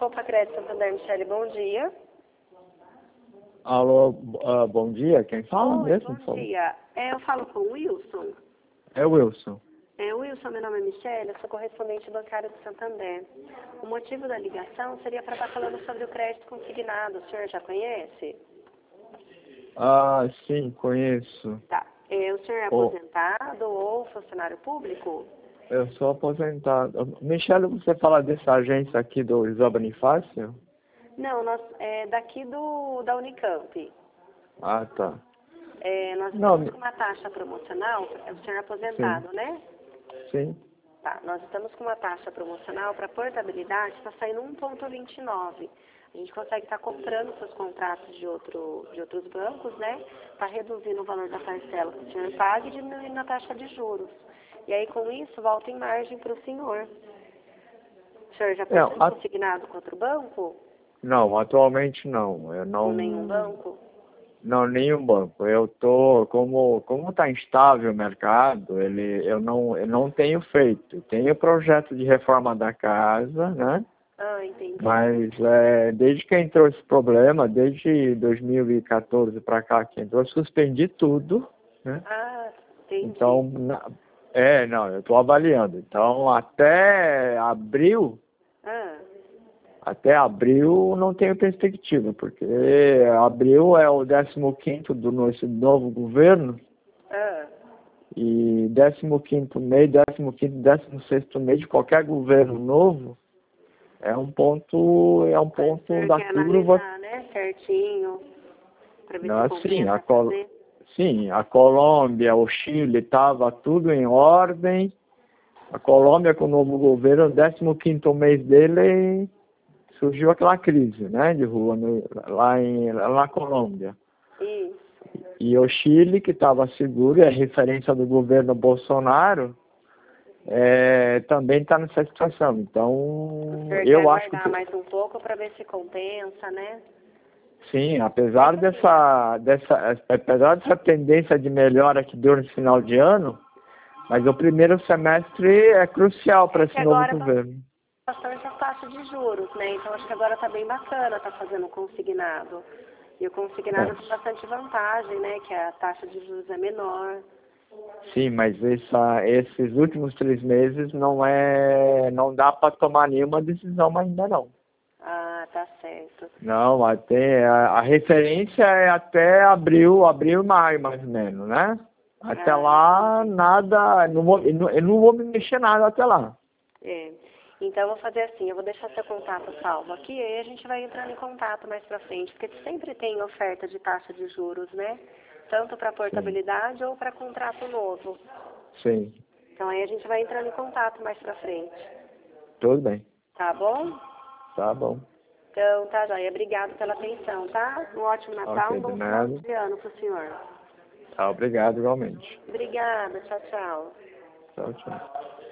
Opa Crédito Santander, Michele, bom dia. Alô, bom dia, quem fala mesmo? Bom dia. Eu falo com o Wilson. É o Wilson. Wilson, meu nome é Michele, eu sou correspondente bancário do Santander. O motivo da ligação seria para estar falando sobre o crédito consignado. O senhor já conhece? Ah, sim, conheço. Tá. O senhor é aposentado ou funcionário público? Eu sou aposentado. Michele, você fala dessa agência aqui do José Bonifácio? Não, nós daqui da Unicamp. Ah, tá. Nós estamos com uma taxa promocional, o senhor é aposentado, Sim. né? Sim. Tá, nós estamos com uma taxa promocional para portabilidade, está saindo 1,29. A gente consegue estar comprando seus contratos de outros bancos, né? Está reduzindo o valor da parcela que o senhor paga e diminuindo a taxa de juros. E aí, com isso, volta em margem para o senhor. O senhor já possui consignado com outro banco? Não, atualmente não. Eu não. Com nenhum banco? Não, nenhum banco. Eu tô, como está instável o mercado, eu não tenho feito. Tenho projeto de reforma da casa, né? Ah, entendi. Mas desde que entrou esse problema, desde 2014 para cá que entrou, eu suspendi tudo, né? Ah, entendi. Então, não, eu estou avaliando. Então, até abril não tenho perspectiva, porque abril é o 15º do nosso novo governo, e 15º mês, 15º, 16º mês de qualquer governo novo é um ponto da curva. Analisar, né, certinho, para ver Não, se compensa fazer. Sim, a Colômbia, o Chile, estava tudo em ordem. A Colômbia, com o novo governo, o 15º mês dele, surgiu aquela crise, né, de rua lá na Colômbia. Isso. E o Chile, que estava seguro, é referência do governo Bolsonaro, também está nessa situação. Então, eu acho que mais um pouco para ver se compensa, né? Sim, apesar dessa tendência de melhora que deu no final de ano, mas o primeiro semestre é crucial para esse novo governo. Bastante a taxa de juros, né? Então acho que agora está bem bacana estar fazendo o consignado. E o consignado tem bastante vantagem, né? Que a taxa de juros é menor. Sim, mas esses últimos 3 meses não dá para tomar nenhuma decisão ainda não. Ah, tá certo. Não, até a referência é até abril, maio, mais ou menos, né? Até lá, nada, eu não vou me mexer nada até lá. Então, eu vou fazer assim, eu vou deixar seu contato salvo aqui, e aí a gente vai entrando em contato mais pra frente, porque sempre tem oferta de taxa de juros, né? Tanto para portabilidade ou para contrato novo. Sim. Então, aí a gente vai entrando em contato mais pra frente. Tudo bem. Tá bom? Tá bom. Então, tá, joia. Obrigado pela atenção, tá? Um ótimo Natal, um bom final de ano pro senhor. Tá, obrigado igualmente. Obrigada, tchau, tchau. Tchau, tchau.